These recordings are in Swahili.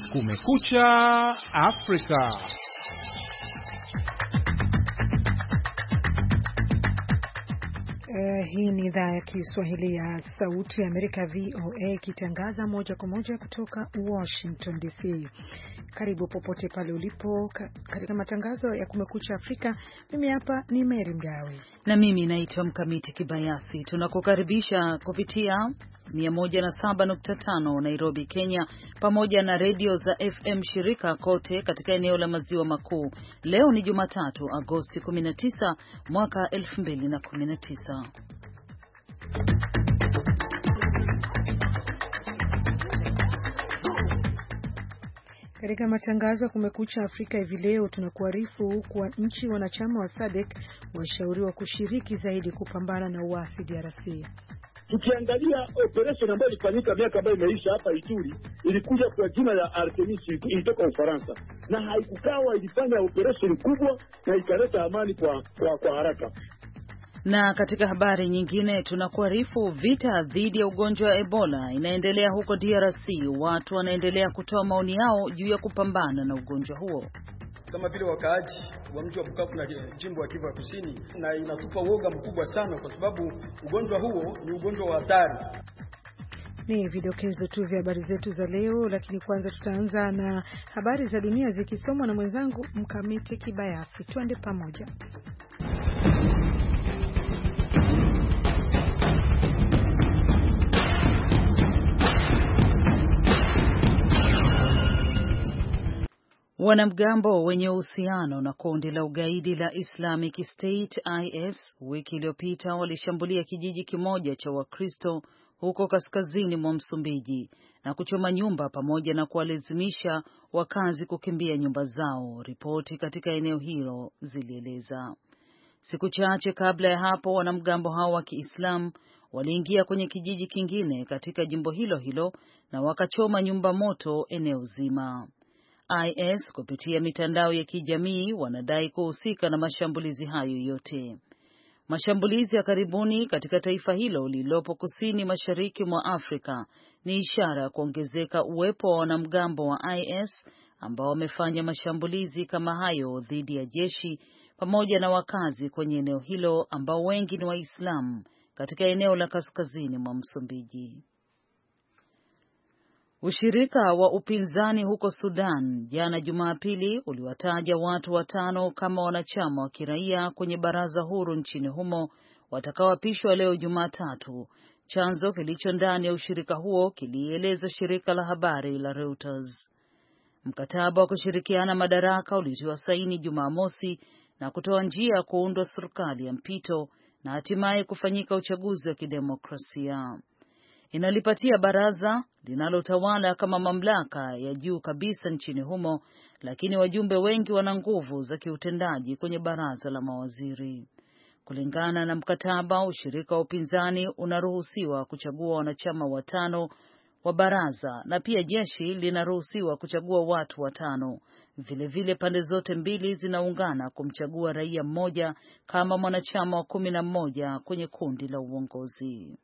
Kumekucha Afrika. Hii ni idhaa ya Kiswahili ya Sauti ya Amerika VOA ikitangaza moja kwa moja kutoka Washington DC. Karibu popote pale ulipo katika matangazo ya Kumekucha Afrika. Mimi hapa ni Mary Mgawe na mimi naitwa Mkamiti Kibayasi. Tunakukaribisha kupitia 107.5 Nairobi, Kenya, pamoja na redio za FM shirika kote katika eneo la Maziwa Makuu. Leo ni Jumatatu, Agosti 19 mwaka 2019. Katika matangazo ya Kumekucha Afrika hivi leo tunakuarifu kuwa nchi wanachama wa SADC washauriwa kushiriki zaidi kupambana na uasi DRC. Tukiangalia operation ambayo ilifanyika miaka ambayo imeisha hapa Ituri, ilikuja kwa jina la Artemis, ilitoka Ufaransa na haikukawa, ilifanya operation kubwa na ikaleta amani kwa haraka. Na katika habari nyingine tunakuarifu vita dhidi ya ugonjwa wa Ebola inaendelea huko DRC. Watu wanaendelea kutoa maoni yao juu ya kupambana na ugonjwa huo. Kama vile wakaaji wa mji wa Bukavu na jimbo wa Kivu Kusini, na inatupa woga mkubwa sana kwa sababu ugonjwa huo ni ugonjwa wa hatari. Ni vidokezo tu vya habari zetu za leo, lakini kwanza tutaanza na habari za dunia zikisomwa na mwenzangu Mkamiti Kibayasi. Tuende pamoja. Wanamgambo wenye uhusiano na kundi la ugaidi la Islamic State IS wiki iliyopita walishambulia kijiji kimoja cha Wakristo huko kaskazini mwa Msumbiji na kuchoma nyumba pamoja na kuwalazimisha wakazi kukimbia nyumba zao, ripoti katika eneo hilo zilieleza. Siku chache kabla ya hapo, wanamgambo hao wa Kiislamu waliingia kwenye kijiji kingine katika jimbo hilo hilo na wakachoma nyumba moto eneo zima. IS kupitia mitandao ya kijamii wanadai kuhusika na mashambulizi hayo yote. Mashambulizi ya karibuni katika taifa hilo lililopo kusini mashariki mwa Afrika ni ishara ya kuongezeka uwepo wa wanamgambo wa IS ambao wamefanya mashambulizi kama hayo dhidi ya jeshi pamoja na wakazi kwenye eneo hilo ambao wengi ni Waislamu katika eneo la kaskazini mwa Msumbiji. Ushirika wa upinzani huko Sudan jana Jumapili uliwataja watu 5 kama wanachama wa kiraia kwenye baraza huru nchini humo watakaoapishwa leo Jumatatu. Chanzo kilicho ndani ya ushirika huo kilieleza shirika la habari la Reuters. Mkataba wa kushirikiana madaraka ulitiwa saini Jumamosi na kutoa njia ya kuundwa serikali ya mpito na hatimaye kufanyika uchaguzi wa kidemokrasia. Inalipatia baraza linalotawala kama mamlaka ya juu kabisa nchini humo, lakini wajumbe wengi wana nguvu za kiutendaji kwenye baraza la mawaziri. Kulingana na mkataba, ushirika wa upinzani unaruhusiwa kuchagua wanachama 5 wa baraza na pia jeshi linaruhusiwa kuchagua watu 5. Vilevile pande zote mbili zinaungana kumchagua raia mmoja kama mwanachama wa 11 kwenye kundi la uongozi.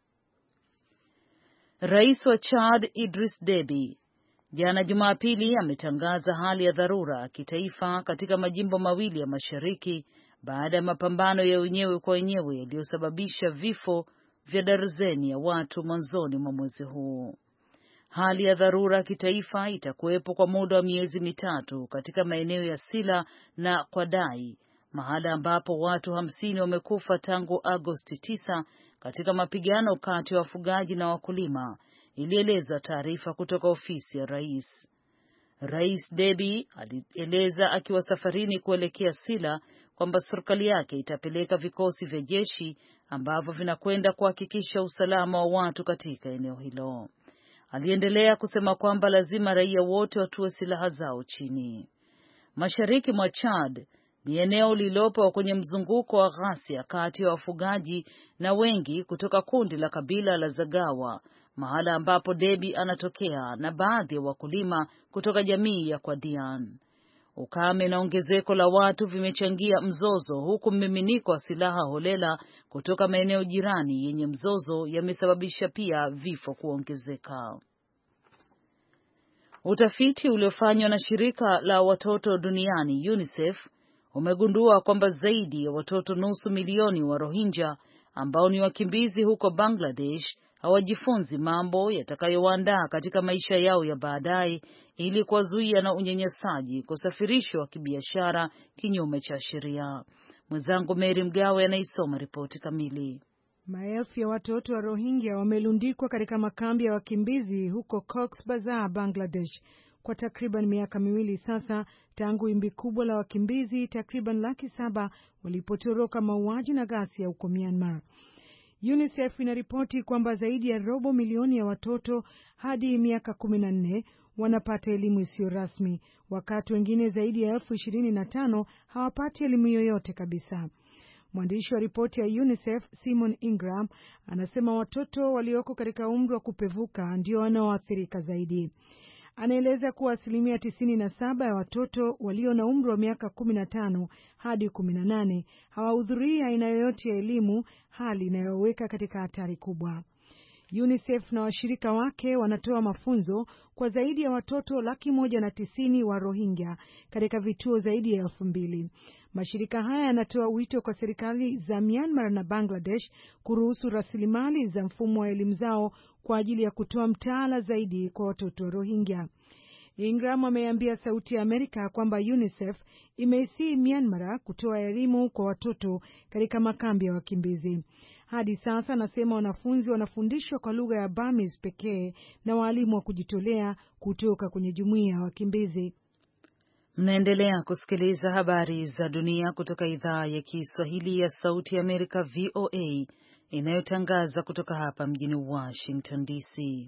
Rais wa Chad Idris Deby jana Jumapili ametangaza hali ya dharura kitaifa katika majimbo mawili ya mashariki baada ya mapambano ya wenyewe kwa wenyewe yaliyosababisha vifo vya darzeni ya watu mwanzoni mwa mwezi huu. Hali ya dharura kitaifa itakuwepo kwa muda wa miezi 3 katika maeneo ya Sila na Kwadai, mahala ambapo watu 50 wamekufa tangu Agosti 9 katika mapigano kati ya wafugaji na wakulima, ilieleza taarifa kutoka ofisi ya rais. Rais Deby alieleza akiwa safarini kuelekea Sila kwamba serikali yake itapeleka vikosi vya jeshi ambavyo vinakwenda kuhakikisha usalama wa watu katika eneo hilo. Aliendelea kusema kwamba lazima raia wote watue silaha zao chini. Mashariki mwa Chad ni eneo lililopo kwenye mzunguko wa ghasia kati ya wafugaji na wengi kutoka kundi la kabila la Zagawa, mahala ambapo Deby anatokea, na baadhi ya wakulima kutoka jamii ya Kwadian. Ukame na ongezeko la watu vimechangia mzozo, huku mmiminiko wa silaha holela kutoka maeneo jirani yenye mzozo yamesababisha pia vifo kuongezeka. Utafiti uliofanywa na shirika la watoto duniani UNICEF umegundua kwamba zaidi ya watoto nusu milioni wa Rohingya ambao ni wakimbizi huko Bangladesh hawajifunzi mambo yatakayowaandaa katika maisha yao ya baadaye ili kuwazuia na unyanyasaji, kusafirishwa kibiashara kinyume cha sheria. Mwenzangu Mary Mgawe anaisoma ripoti kamili. Maelfu ya watoto wa Rohingya wamelundikwa katika makambi ya wakimbizi huko Cox's Bazar, Bangladesh kwa takriban miaka miwili sasa, tangu wimbi kubwa la wakimbizi takriban 700,000 walipotoroka mauaji na ghasia huko Myanmar. UNICEF inaripoti kwamba zaidi ya robo milioni ya watoto hadi miaka 14 wanapata elimu isiyo rasmi, wakati wengine zaidi ya 25,000 hawapati elimu yoyote kabisa. Mwandishi wa ripoti ya UNICEF Simon Ingram anasema watoto walioko katika umri wa kupevuka ndio wanaoathirika zaidi. Anaeleza kuwa 97% ya watoto walio na umri wa miaka 15 hadi 18 hawahudhurii aina yoyote ya elimu, hali inayoweka katika hatari kubwa. UNICEF na washirika wake wanatoa mafunzo kwa zaidi ya watoto 190,000 wa Rohingya katika vituo zaidi ya 2,000. Mashirika haya yanatoa wito kwa serikali za Myanmar na Bangladesh kuruhusu rasilimali za mfumo wa elimu zao kwa ajili ya kutoa mtaala zaidi kwa watoto wa Rohingya. Ingram ameambia Sauti ya Amerika kwamba UNICEF imeisii Myanmar kutoa elimu kwa watoto katika makambi ya wakimbizi. Hadi sasa anasema wanafunzi wanafundishwa kwa lugha ya Burmese pekee na walimu wa kujitolea kutoka kwenye jumuiya ya wakimbizi. Mnaendelea kusikiliza habari za dunia kutoka idhaa ya Kiswahili ya Sauti ya Amerika VOA inayotangaza kutoka hapa mjini Washington DC.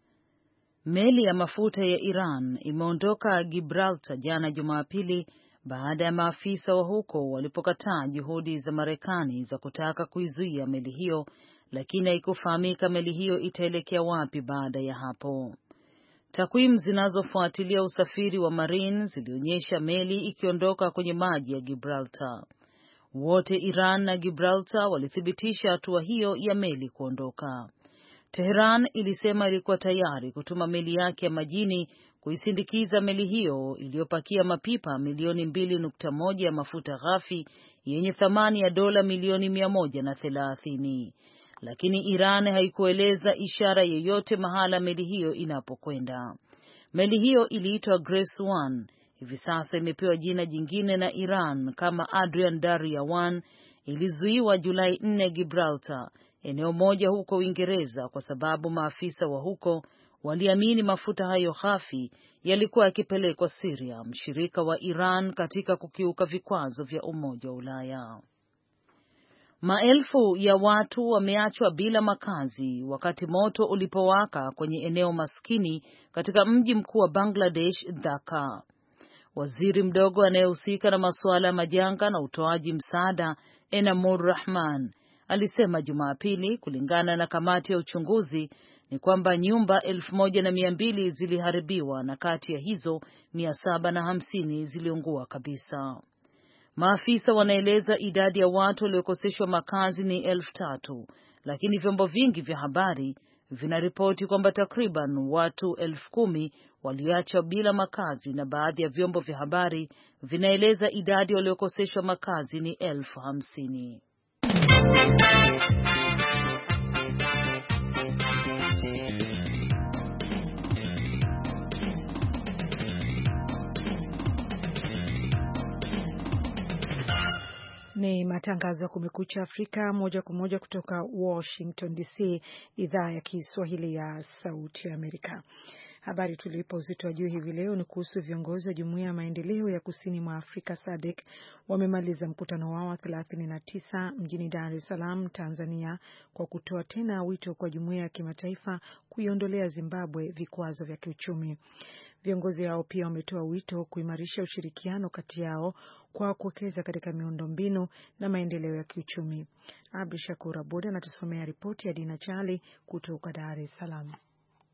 Meli ya mafuta ya Iran imeondoka Gibraltar jana Jumapili baada ya maafisa wa huko walipokataa juhudi za Marekani za kutaka kuizuia meli hiyo, lakini haikufahamika meli hiyo itaelekea wapi baada ya hapo. Takwimu zinazofuatilia usafiri wa marine zilionyesha meli ikiondoka kwenye maji ya Gibraltar. Wote Iran na Gibraltar walithibitisha hatua hiyo ya meli kuondoka. Tehran ilisema ilikuwa tayari kutuma meli yake ya majini kuisindikiza meli hiyo iliyopakia mapipa milioni 2.1 ya mafuta ghafi yenye thamani ya dola milioni 130. Lakini Iran haikueleza ishara yoyote mahala meli hiyo inapokwenda. Meli hiyo iliitwa Grace 1, hivi sasa imepewa jina jingine na Iran kama Adrian Darya 1. Ilizuiwa Julai 4 Gibraltar, eneo moja huko Uingereza, kwa sababu maafisa wa huko waliamini mafuta hayo ghafi yalikuwa yakipelekwa Syria, mshirika wa Iran katika kukiuka vikwazo vya Umoja wa Ulaya. Maelfu ya watu wameachwa bila makazi wakati moto ulipowaka kwenye eneo maskini katika mji mkuu wa Bangladesh, Dhaka. Waziri mdogo anayehusika na masuala ya majanga na utoaji msaada, Enamur Rahman, alisema Jumapili, kulingana na kamati ya uchunguzi, ni kwamba nyumba 1,200 ziliharibiwa na kati ya hizo 750 ziliungua kabisa. Maafisa wanaeleza idadi ya watu waliokoseshwa makazi ni 3,000, lakini vyombo vingi vya habari vinaripoti kwamba takriban watu 10,000 waliachwa bila makazi, na baadhi ya vyombo vya habari vinaeleza idadi waliokoseshwa makazi ni 50,000. Ni matangazo ya Kumekucha Afrika moja kwa moja kutoka Washington DC, idhaa ya Kiswahili ya Sauti ya Amerika. Habari tulipa uzito wa juu hivi leo ni kuhusu viongozi wa Jumuiya ya Maendeleo ya Kusini mwa Afrika SADC wamemaliza mkutano wao 39 mjini Dar es Salaam, Tanzania, kwa kutoa tena wito kwa jumuiya ya kimataifa kuiondolea Zimbabwe vikwazo vya kiuchumi. Viongozi hao pia wametoa wito kuimarisha ushirikiano kati yao kwa kuwekeza katika miundombinu na maendeleo ya kiuchumi. Abdi Shakur Abud anatusomea ripoti ya Dina Chali kutoka Dar es Salaam.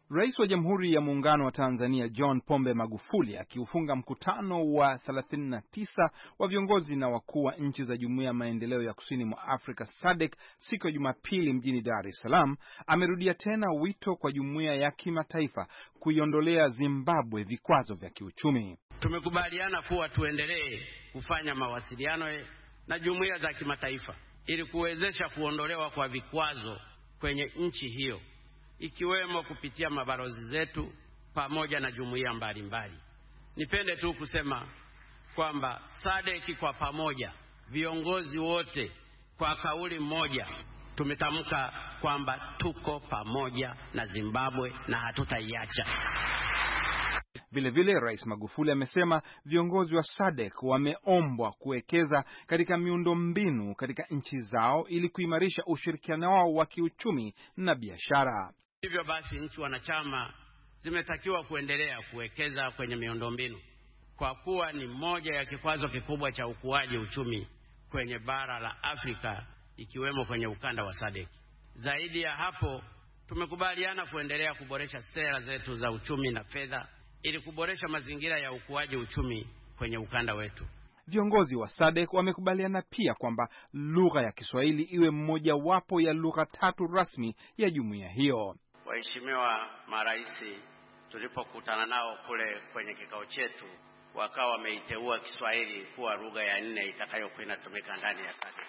Rais wa Jamhuri ya Muungano wa Tanzania John Pombe Magufuli akiufunga mkutano wa 39 wa viongozi na wakuu wa nchi za Jumuiya ya Maendeleo ya Kusini mwa Afrika SADC siku ya Jumapili mjini Dar es Salaam, amerudia tena wito kwa jumuiya ya kimataifa kuiondolea Zimbabwe vikwazo vya kiuchumi. Tumekubaliana kuwa tuendelee kufanya mawasiliano na jumuiya za kimataifa ili kuwezesha kuondolewa kwa vikwazo kwenye nchi hiyo, ikiwemo kupitia mabalozi zetu pamoja na jumuiya mbalimbali. Nipende tu kusema kwamba SADC kwa pamoja, viongozi wote kwa kauli moja tumetamka kwamba tuko pamoja na Zimbabwe na hatutaiacha. Vilevile Rais Magufuli amesema viongozi wa SADC wameombwa kuwekeza katika miundombinu katika nchi zao ili kuimarisha ushirikiano wao wa kiuchumi na biashara. Hivyo basi nchi wanachama zimetakiwa kuendelea kuwekeza kwenye miundombinu kwa kuwa ni moja ya kikwazo kikubwa cha ukuaji uchumi kwenye bara la Afrika, ikiwemo kwenye ukanda wa SADC. Zaidi ya hapo, tumekubaliana kuendelea kuboresha sera zetu za uchumi na fedha ili kuboresha mazingira ya ukuaji uchumi kwenye ukanda wetu. Viongozi wa SADC wamekubaliana pia kwamba lugha ya Kiswahili iwe mmoja wapo ya lugha 3 rasmi ya jumuiya hiyo. Waheshimiwa maraisi, tulipokutana nao kule kwenye kikao chetu, wakawa wameiteua Kiswahili kuwa lugha ya 4 itakayokuwa inatumika ndani ya SADC.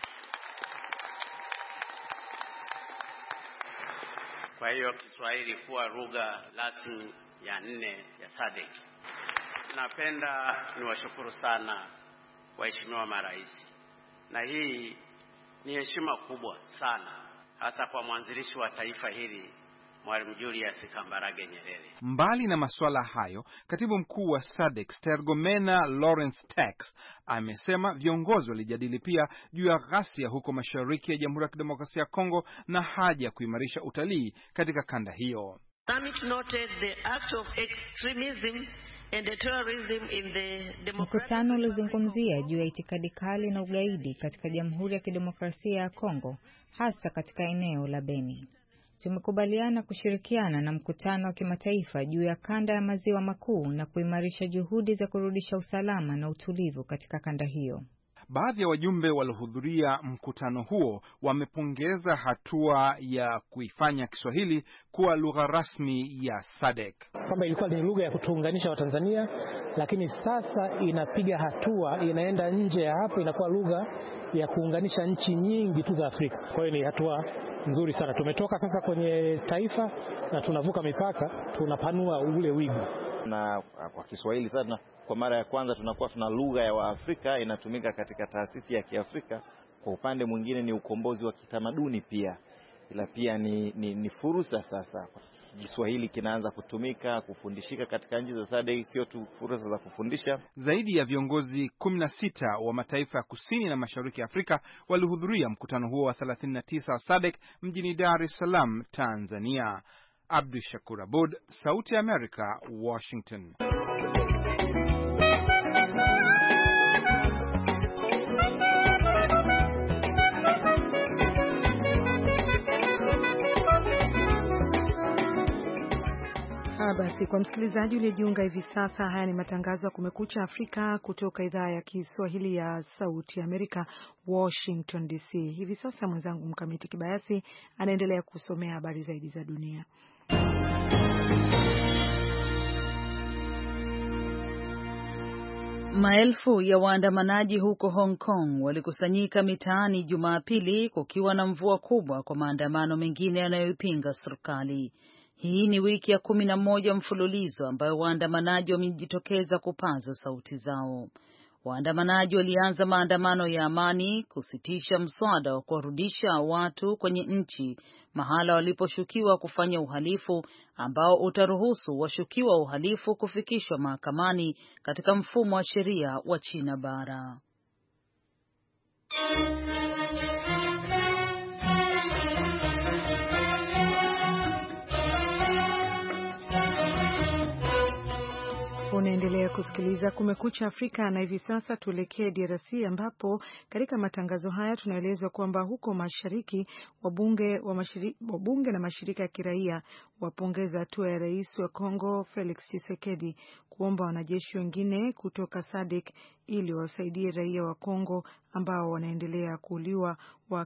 Kwa hiyo Kiswahili kuwa lugha rasmi ya 4 ya SADC. Napenda niwashukuru sana waheshimiwa maraisi, na hii ni heshima kubwa sana hasa kwa mwanzilishi wa taifa hili Mwalimu Julius Kambarage Nyerere. Mbali na masuala hayo, katibu mkuu wa SADC Stergomena Lawrence Tax amesema viongozi walijadili pia juu ya ghasia huko mashariki ya Jamhuri ya Kidemokrasia ya Kongo na haja ya kuimarisha utalii katika kanda hiyo. Mkutano ulizungumzia juu ya itikadi kali na ugaidi katika Jamhuri ya Kidemokrasia ya Kongo, hasa katika eneo la Beni. Tumekubaliana kushirikiana na mkutano wa kimataifa juu ya kanda ya maziwa makuu na kuimarisha juhudi za kurudisha usalama na utulivu katika kanda hiyo. Baadhi ya wajumbe waliohudhuria mkutano huo wamepongeza hatua ya kuifanya Kiswahili kuwa lugha rasmi ya SADC. Kwamba ilikuwa ni lugha ya kutuunganisha Watanzania, lakini sasa inapiga hatua, inaenda nje ya hapo, inakuwa lugha ya kuunganisha nchi nyingi tu za Afrika. Kwa hiyo ni hatua nzuri sana. Tumetoka sasa kwenye taifa na tunavuka mipaka, tunapanua ule wigo. Na kwa Kiswahili sana kwa mara ya kwanza tunakuwa tuna lugha ya Waafrika inatumika katika taasisi ya Kiafrika. Kwa upande mwingine ni ukombozi wa kitamaduni pia. Ila pia ni fursa sasa. Kiswahili kinaanza kutumika, kufundishika katika nchi za SADC, sio tu fursa za kufundisha. Zaidi ya viongozi 16 wa mataifa ya kusini na mashariki ya Afrika walihudhuria mkutano huo wa 39 wa SADC mjini Dar es Salaam, Tanzania. Abdu Shakur Abud, Sauti ya Amerika, Washington. Basi kwa msikilizaji uliyejiunga hivi sasa, haya ni matangazo ya Kumekucha Afrika kutoka idhaa ya Kiswahili ya Sauti ya Amerika, Washington DC. Hivi sasa mwenzangu Mkamiti Kibayasi anaendelea kusomea habari zaidi za dunia. Maelfu ya waandamanaji huko Hong Kong walikusanyika mitaani Jumapili kukiwa na mvua kubwa kwa maandamano mengine yanayoipinga serikali. Hii ni wiki ya 11 mfululizo ambayo waandamanaji wamejitokeza kupaza sauti zao. Waandamanaji walianza maandamano ya amani kusitisha mswada wa kuwarudisha watu kwenye nchi mahala waliposhukiwa kufanya uhalifu ambao utaruhusu washukiwa uhalifu kufikishwa mahakamani katika mfumo wa sheria wa China bara. Unaendelea kusikiliza Kumekucha Afrika, na hivi sasa tuelekee DRC ambapo katika matangazo haya tunaelezwa kwamba huko mashariki wabunge na mashirika ya kiraia wapongeza hatua ya rais wa Kongo Felix Tshisekedi kuomba wanajeshi wengine kutoka SADC ili wasaidie raia wa Kongo ambao wanaendelea kuuliwa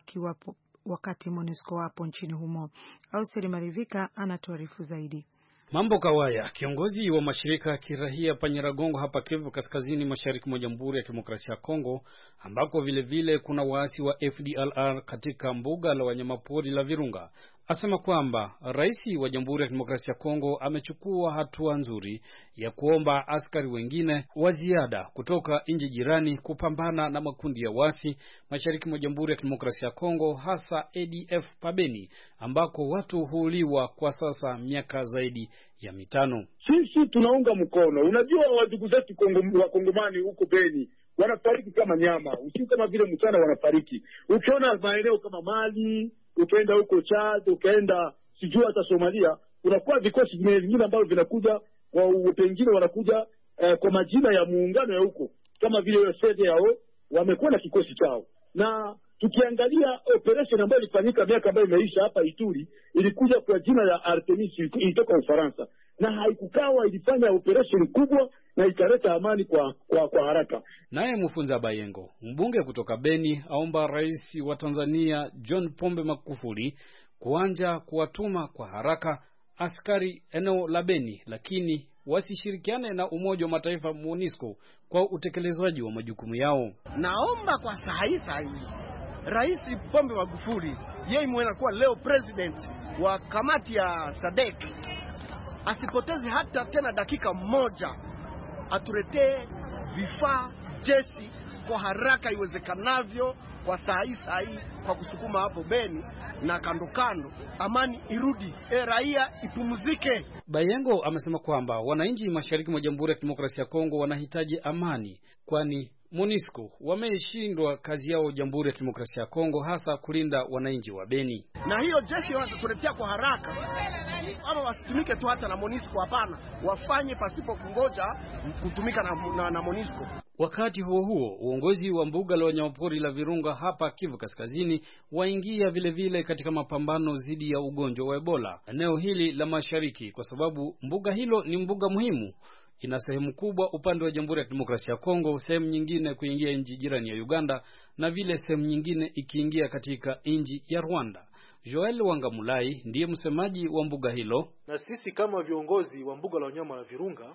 wakati MONUSCO wapo nchini humo. Auseri Marivika anatuarifu zaidi. Mambo Kawaya, kiongozi wa mashirika ya kiraia Panyaragongo hapa Kivu Kaskazini mashariki mwa Jamhuri ya Kidemokrasia ya Kongo, ambako vile kuna waasi wa FDLR katika mbuga la wanyamapori la Virunga, asema kwamba rais wa Jamhuri ya Kidemokrasia ya Kongo amechukua hatua nzuri ya kuomba askari wengine wa ziada kutoka nchi jirani kupambana na makundi ya waasi mashariki mwa Jamhuri ya Kidemokrasia ya Kongo, hasa ADF Pabeni, ambako watu huuliwa kwa sasa miaka zaidi ya 5. Sisi tunaunga mkono. Unajua ndugu zetu wa Kongomani huko Beni wanafariki kama nyama, usiku kama vile mchana wanafariki. Ukiona maeneo kama Mali, ukaenda huko Chad, ukaenda sijui hata Somalia, unakuwa vikosi vingine ambavyo vinakuja kwa pengine wanakuja kwa majina ya muungano ya huko, kama vile CDAO wamekuwa na kikosi chao. Na tukiangalia operation ambayo ilifanyika miaka ambayo imeisha hapa Ituri, ilikuja kwa jina ya Artemis, ilitoka Ufaransa, na haikukawa ilifanya operation kubwa na ikaleta amani kwa haraka. Naye Mufunza Bayengo, mbunge kutoka Beni, aomba rais wa Tanzania John Pombe Magufuli kuanja kuwatuma kwa haraka askari eneo la Beni, lakini wasishirikiane na Umoja wa Mataifa MONUSCO kwa utekelezaji wa majukumu yao. Naomba kwa sahihi Rais Pombe Magufuli, yeye mwenye kuwa leo president wa kamati ya SADC, asipoteze hata tena dakika moja, atuletee vifaa jeshi kwa haraka iwezekanavyo, kwa sahihi kwa kusukuma hapo Beni na kando amani irudi, raia ipumzike. Bayengo amesema kwamba wananchi mashariki mwa Jamhuri ya Kidemokrasia ya Kongo wanahitaji amani, kwani MONUSCO wameshindwa kazi yao Jamhuri ya Kidemokrasia ya Kongo, hasa kulinda wananchi wa Beni. Na hiyo jeshi wanatuletea kwa haraka, ama wasitumike tu hata na MONUSCO, hapana, wafanye pasipo kungoja kutumika na MONUSCO. Wakati huo uongozi wa mbuga la wanyamapori la Virunga hapa Kivu Kaskazini waingia vile katika mapambano dhidi ya ugonjwa wa Ebola eneo hili la mashariki, kwa sababu mbuga hilo ni mbuga muhimu. Ina sehemu kubwa upande wa Jamhuri ya Kidemokrasia ya Kongo, sehemu nyingine kuingia nchi jirani ya Uganda, na vile sehemu nyingine ikiingia katika nchi ya Rwanda. Joel Wangamulai ndiye msemaji wa mbuga hilo. Na sisi kama viongozi wa mbuga la wanyama la Virunga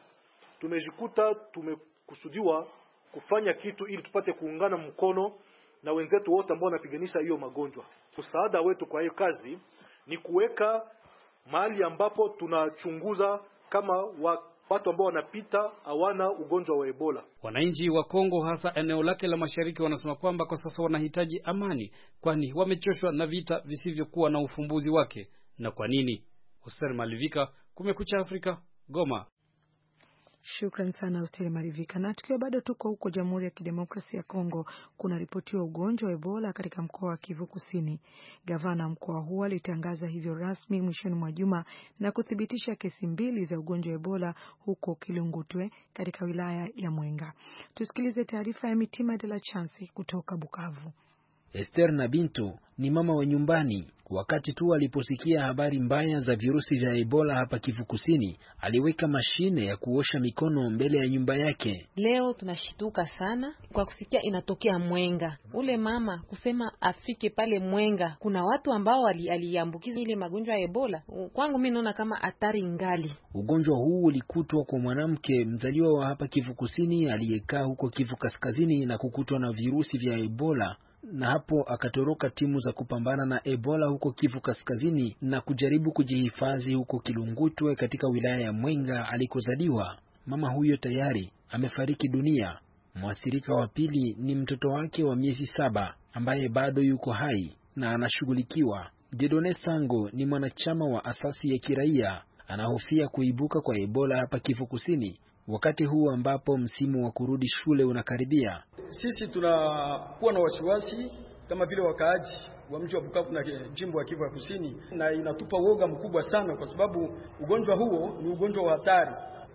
tumekusudiwa kufanya kitu ili tupate kuungana mkono na wenzetu wote ambao wanapiganisha hiyo magonjwa. Msaada wetu kwa hiyo kazi ni kuweka mahali ambapo tunachunguza kama watu ambao wanapita hawana ugonjwa wa Ebola. Wananchi wa Kongo, hasa eneo lake la mashariki, wanasema kwamba kwa sasa wanahitaji amani, kwani wamechoshwa na vita visivyokuwa na ufumbuzi wake. Na kwa nini? Hussein Malivika, Kumekucha Afrika, Goma. Shukran sana Usteri Marivika. Na tukiwa bado tuko huko Jamhuri ya Kidemokrasia ya Kongo, kuna ripotiwa ugonjwa wa Ebola katika mkoa wa Kivu Kusini. Gavana mkoa huo alitangaza hivyo rasmi mwishoni mwa juma na kuthibitisha kesi 2 za ugonjwa wa Ebola huko Kilungutwe katika wilaya ya Mwenga. Tusikilize taarifa ya Mitima de la Chance kutoka Bukavu. Esther Nabinto ni mama wa nyumbani. Wakati tu aliposikia habari mbaya za virusi vya Ebola hapa Kivu Kusini, aliweka mashine ya kuosha mikono mbele ya nyumba yake. Leo tunashituka sana kwa kusikia inatokea Mwenga. Ule mama kusema afike pale Mwenga, kuna watu ambao aliambukiza ile magonjwa ya Ebola. Kwangu mimi naona kama hatari ngali. Ugonjwa huu ulikutwa kwa mwanamke mzaliwa wa hapa Kivu Kusini aliyekaa huko Kivu Kaskazini na kukutwa na virusi vya Ebola, na hapo akatoroka timu za kupambana na Ebola huko Kivu Kaskazini na kujaribu kujihifadhi huko Kilungutwe katika wilaya ya Mwenga alikozaliwa. Mama huyo tayari amefariki dunia. Mwathirika wa pili ni mtoto wake wa miezi 7 ambaye bado yuko hai na anashughulikiwa. Jedone Sango ni mwanachama wa asasi ya kiraia, anahofia kuibuka kwa Ebola hapa Kivu Kusini wakati huu ambapo msimu wa kurudi shule unakaribia. Sisi tunakuwa na wasiwasi kama vile wakaaji wa mji wa Bukavu na jimbo la Kivu Kusini, na inatupa woga mkubwa sana kwa sababu ugonjwa huo ni ugonjwa wa hatari.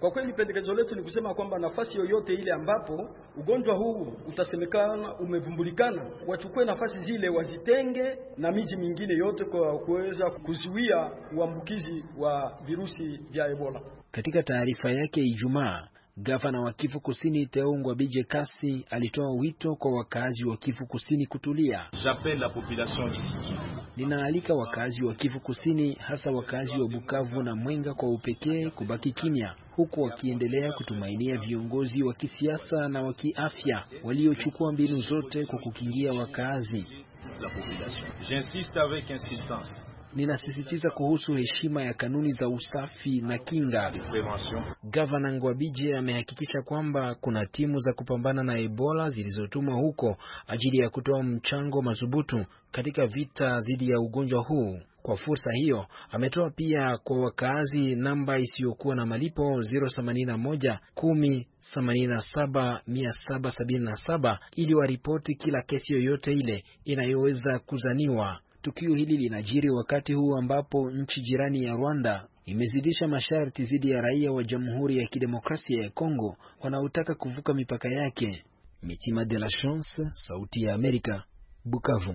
Kwa kweli pendekezo letu ni kusema kwamba nafasi yoyote ile ambapo ugonjwa huu utasemekana umevumbulikana, wachukue nafasi zile wazitenge na miji mingine yote kwa kuweza kuzuia uambukizi wa virusi vya Ebola. Katika taarifa yake Ijumaa, Gavana wa Kivu Kusini Theo Ngwabidje Kasi alitoa wito kwa wakazi wa Kivu Kusini kutulia. Ninaalika wakazi wa Kivu Kusini, hasa wakazi wa Bukavu na Mwenga kwa upekee, kubaki kimya, huku wakiendelea kutumainia viongozi wa kisiasa na wa kiafya waliochukua mbinu zote kwa kukingia wakazi. Ninasisitiza kuhusu heshima ya kanuni za usafi na kinga. Gavana Ngwabidje amehakikisha kwamba kuna timu za kupambana na Ebola zilizotumwa huko ajili ya kutoa mchango madhubuti katika vita dhidi ya ugonjwa huu. Kwa fursa hiyo, ametoa pia kwa wakazi namba isiyokuwa na malipo 081 1087 777 ili waripoti kila kesi yoyote ile inayoweza kuzaniwa. Tukio hili linajiri wakati huu ambapo nchi jirani ya Rwanda imezidisha masharti dhidi ya raia wa Jamhuri ya Kidemokrasia ya Kongo wanaotaka kuvuka mipaka yake. Mitima de la Chance, Sauti ya Amerika, Bukavu.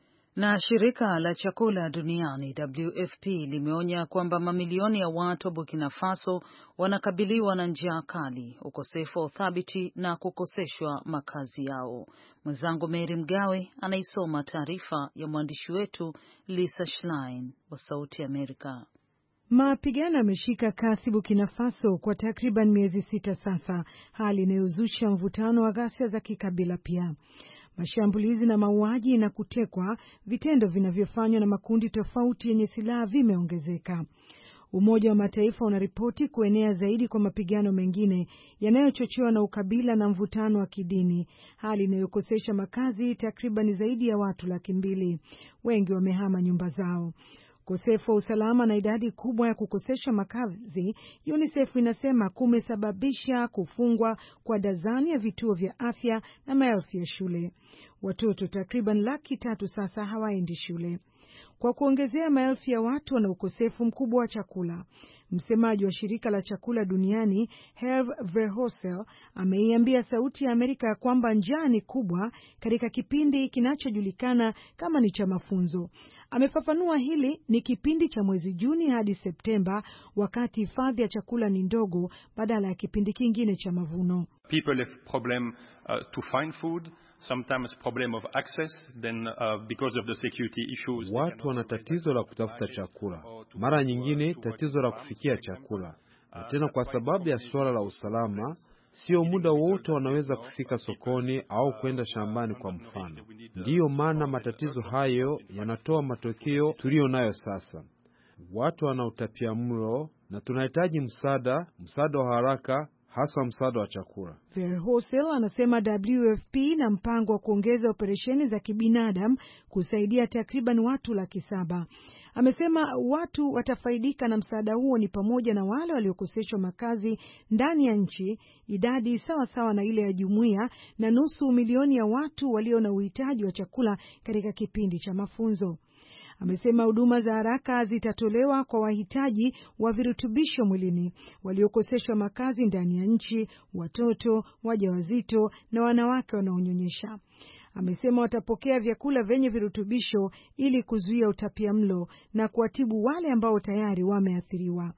Na shirika la chakula duniani WFP limeonya kwamba mamilioni ya watu wa Burkina Faso wanakabiliwa na njaa kali, ukosefu wa uthabiti na kukoseshwa makazi yao. Mwenzangu Mary Mgawe anaisoma taarifa ya mwandishi wetu Lisa Schlein wa Sauti Amerika. Mapigano yameshika kasi Burkina Faso kwa takriban miezi 6 sasa, hali inayozusha mvutano wa ghasia za kikabila pia. Mashambulizi na mauaji na kutekwa, vitendo vinavyofanywa na makundi tofauti yenye silaha vimeongezeka. Umoja wa Mataifa unaripoti kuenea zaidi kwa mapigano mengine yanayochochewa na ukabila na mvutano wa kidini, hali inayokosesha makazi takriban zaidi ya watu 200,000. Wengi wamehama nyumba zao. Ukosefu wa usalama na idadi kubwa ya kukosesha makazi, UNICEF inasema kumesababisha kufungwa kwa dazani ya vituo vya afya na maelfu ya shule. Watoto takriban 300,000 sasa hawaendi shule. Kwa kuongezea, maelfu ya watu wana ukosefu mkubwa wa chakula. Msemaji wa shirika la chakula duniani Herve Verheugen ameiambia Sauti ya Amerika kwamba njaa ni kubwa katika kipindi kinachojulikana kama ni cha mafunzo. Amefafanua hili ni kipindi cha mwezi Juni hadi Septemba, wakati hifadhi ya chakula ni ndogo badala ya kipindi kingine cha mavuno. People have problem to find food. Sometimes problem of access, then because of the security issues. Watu wana tatizo la kutafuta chakula, mara nyingine tatizo la kufikia chakula, na tena kwa sababu ya suala la usalama, sio muda wote wanaweza kufika sokoni au kwenda shambani kwa mfano. Ndiyo maana matatizo hayo yanatoa matokeo tulio nayo sasa. Watu wana utapiamlo na tunahitaji msaada wa haraka, hasa msaada wa chakula. Verheugen anasema WFP na mpango wa kuongeza operesheni za kibinadamu kusaidia takriban watu 700,000. Amesema watu watafaidika na msaada huo ni pamoja na wale waliokoseshwa makazi ndani ya nchi, idadi sawa na ile ya jumuiya, na nusu milioni ya watu walio na uhitaji wa chakula katika kipindi cha mafunzo. Amesema huduma za haraka zitatolewa kwa wahitaji wa virutubisho mwilini, waliokoseshwa makazi ndani ya nchi, watoto, wajawazito na wanawake wanaonyonyesha. Amesema watapokea vyakula vyenye virutubisho ili kuzuia utapiamlo na kuwatibu wale ambao tayari wameathiriwa.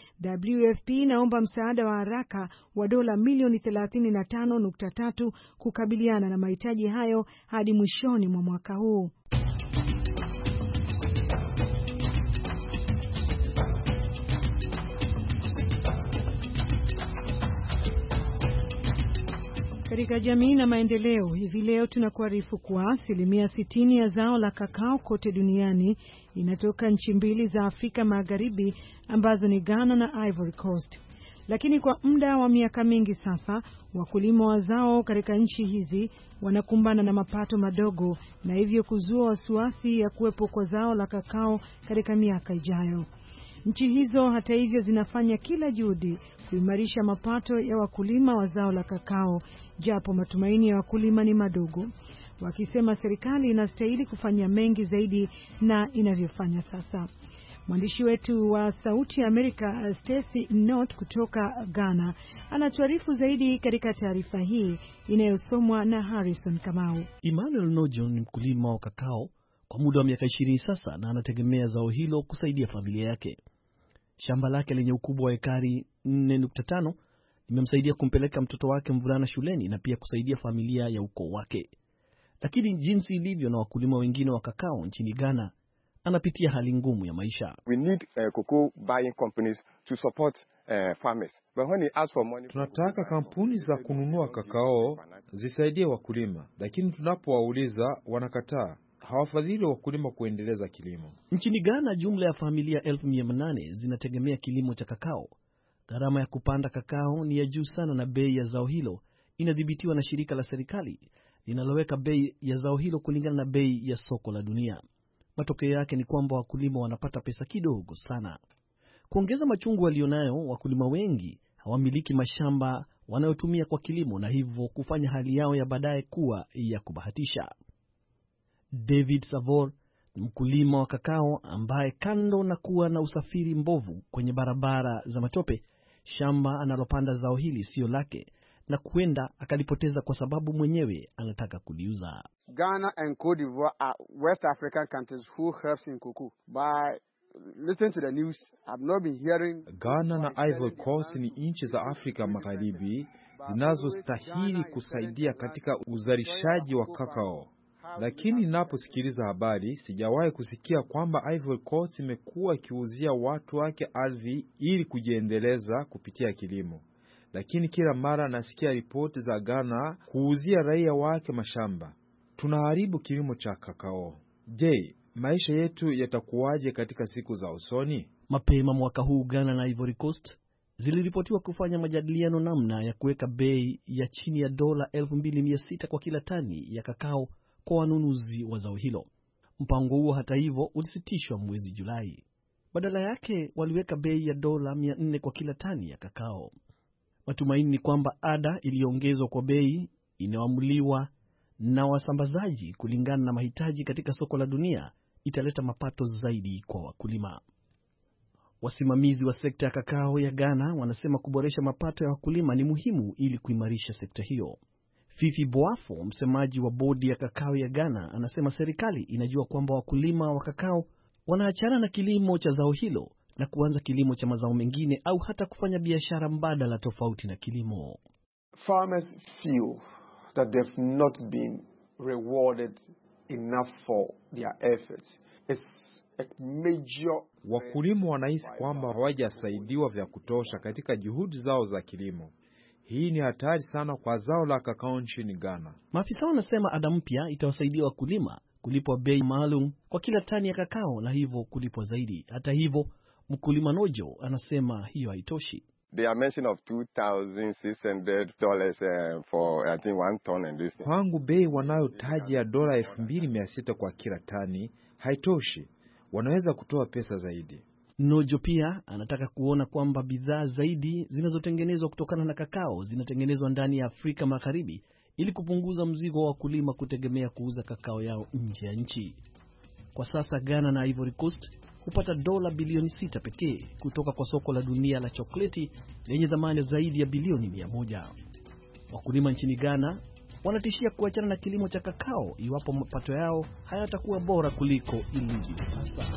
WFP inaomba msaada wa haraka wa dola milioni 35.3 kukabiliana na mahitaji hayo hadi mwishoni mwa mwaka huu. Katika jamii na maendeleo, hivi leo tunakuarifu kuwa 60% ya zao la kakao kote duniani inatoka nchi mbili za Afrika Magharibi ambazo ni Ghana na Ivory Coast. Lakini kwa muda wa miaka mingi sasa, wakulima wa zao katika nchi hizi wanakumbana na mapato madogo na hivyo kuzua wasiwasi ya kuwepo kwa zao la kakao katika miaka ijayo. Nchi hizo hata hivyo zinafanya kila juhudi kuimarisha mapato ya wakulima wa zao la kakao, japo matumaini ya wakulima ni madogo, wakisema serikali inastahili kufanya mengi zaidi na inavyofanya sasa. Mwandishi wetu wa Sauti ya Amerika Stacy Not kutoka Ghana anatuarifu zaidi katika taarifa hii inayosomwa na Harrison Kamau. Emmanuel Nojo ni mkulima wa kakao kwa muda wa miaka 20 sasa na anategemea zao hilo kusaidia familia yake. Shamba lake lenye ukubwa wa ekari 4.5 limemsaidia kumpeleka mtoto wake mvulana shuleni na pia kusaidia familia ya ukoo wake. Lakini jinsi ilivyo na wakulima wengine wa kakao nchini Ghana, anapitia hali ngumu ya maisha. We need cocoa buying companies to support farmers. But when he asks for money, tunataka kampuni za kununua kakao zisaidie wakulima, lakini tunapowauliza wanakataa. Hawafadhili wakulima kuendeleza kilimo. Nchini Ghana, jumla ya familia 1800 zinategemea kilimo cha kakao. Gharama ya kupanda kakao ni ya juu sana na bei ya zao hilo inadhibitiwa na shirika la serikali linaloweka bei ya zao hilo kulingana na bei ya soko la dunia. Matokeo yake ni kwamba wakulima wanapata pesa kidogo sana. Kuongeza machungu walionayo, wakulima wengi hawamiliki mashamba wanayotumia kwa kilimo na hivyo kufanya hali yao ya baadaye kuwa ya kubahatisha. David Savor ni mkulima wa kakao ambaye kando na kuwa na usafiri mbovu kwenye barabara za matope, shamba analopanda zao hili sio lake na kuenda akalipoteza kwa sababu mwenyewe anataka kuliuza. Ghana and Cote d'Ivoire are West African countries who helps in cocoa. By listening to the news, I've not been hearing. Ghana na Ivory Coast ni nchi za Afrika Magharibi zinazostahili kusaidia katika uzalishaji wa kakao. Lakini ninaposikiliza habari, sijawahi kusikia kwamba Ivory Coast imekuwa ikiuzia watu wake ardhi ili kujiendeleza kupitia kilimo. Lakini kila mara nasikia ripoti za Ghana kuuzia raia wake mashamba. Tunaharibu kilimo cha kakao. Je, maisha yetu yatakuwaje katika siku za usoni? Mapema mwaka huu Ghana na Ivory Coast ziliripotiwa kufanya majadiliano namna ya kuweka bei ya chini ya dola 2600 kwa kila tani ya kakao kwa wanunuzi wa zao hilo. Mpango huo hata hivyo ulisitishwa mwezi Julai. Badala yake waliweka bei ya dola 400 kwa kila tani ya kakao. Matumaini ni kwamba ada iliongezwa kwa bei inayoamuliwa na wasambazaji kulingana na mahitaji katika soko la dunia italeta mapato zaidi kwa wakulima. Wasimamizi wa sekta ya kakao ya Ghana wanasema kuboresha mapato ya wakulima ni muhimu ili kuimarisha sekta hiyo. Fifi Boafo, msemaji wa bodi ya kakao ya Ghana, anasema serikali inajua kwamba wakulima wa kakao wanaachana na kilimo cha zao hilo na kuanza kilimo cha mazao mengine au hata kufanya biashara mbadala tofauti na kilimo. Farmers feel that they've not been rewarded enough for their efforts. It's a major. Wakulima wanahisi kwamba hawajasaidiwa vya kutosha katika juhudi zao za kilimo. Hii ni hatari sana kwa zao la kakao nchini Ghana. Maafisa wanasema ada mpya itawasaidia wakulima kulipwa bei maalum kwa kila tani ya kakao na hivyo kulipwa zaidi. Hata hivyo, mkulima Nojo anasema hiyo haitoshi. They are mention of $2,600 for I think 1 ton and this. Kwangu bei wanayotaja ya dola 2600 kwa kila tani haitoshi. Wanaweza kutoa pesa zaidi. Nojo pia anataka kuona kwamba bidhaa zaidi zinazotengenezwa kutokana na kakao zinatengenezwa ndani ya Afrika Magharibi ili kupunguza mzigo wa wakulima kutegemea kuuza kakao yao nje ya nchi. Kwa sasa Ghana na Ivory Coast hupata dola bilioni 6 pekee kutoka kwa soko la dunia la chokoleti lenye thamani zaidi ya bilioni 100. Wakulima nchini Ghana wanatishia kuachana na kilimo cha kakao iwapo mapato yao hayatakuwa bora kuliko ilivyo sasa.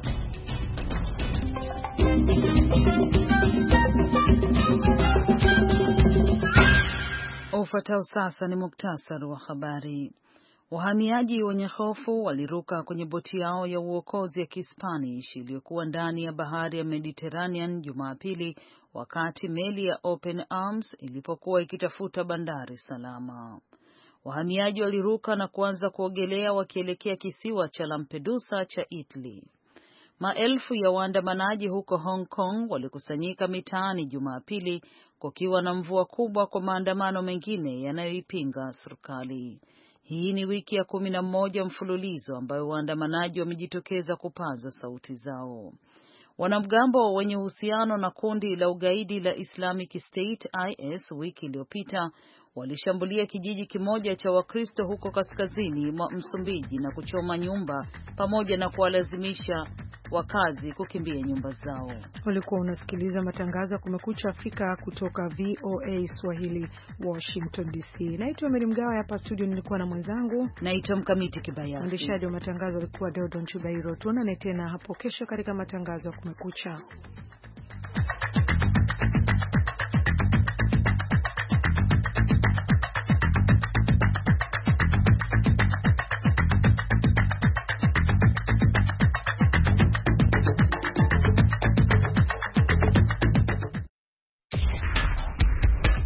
Ufuatao sasa ni muktasari wa habari. Wahamiaji wenye hofu waliruka kwenye boti yao ya uokozi ya Kispanish iliyokuwa ndani ya bahari ya Mediterranean Jumapili wakati meli ya Open Arms ilipokuwa ikitafuta bandari salama. Wahamiaji waliruka na kuanza kuogelea wakielekea kisiwa cha Lampedusa cha Italy. Maelfu ya waandamanaji huko Hong Kong walikusanyika mitaani Jumapili kukiwa na mvua kubwa kwa maandamano mengine yanayoipinga serikali. Hii ni wiki ya 11 mfululizo ambayo waandamanaji wamejitokeza kupaza sauti zao. Wanamgambo wenye uhusiano na kundi la ugaidi la Islamic State IS wiki iliyopita walishambulia kijiji kimoja cha Wakristo huko kaskazini mwa Msumbiji na kuchoma nyumba pamoja na kuwalazimisha wakazi kukimbia nyumba zao. Ulikuwa unasikiliza matangazo ya Kumekucha Afrika kutoka VOA Swahili, Washington DC. Naitwa Mary Mgawa, hapa studio nilikuwa na mwenzangu naitwa Mkamiti Kibayasi. Mwendeshaji wa matangazo alikuwa Dodon Chubairo. Tuonane tena hapo kesho katika matangazo ya Kumekucha.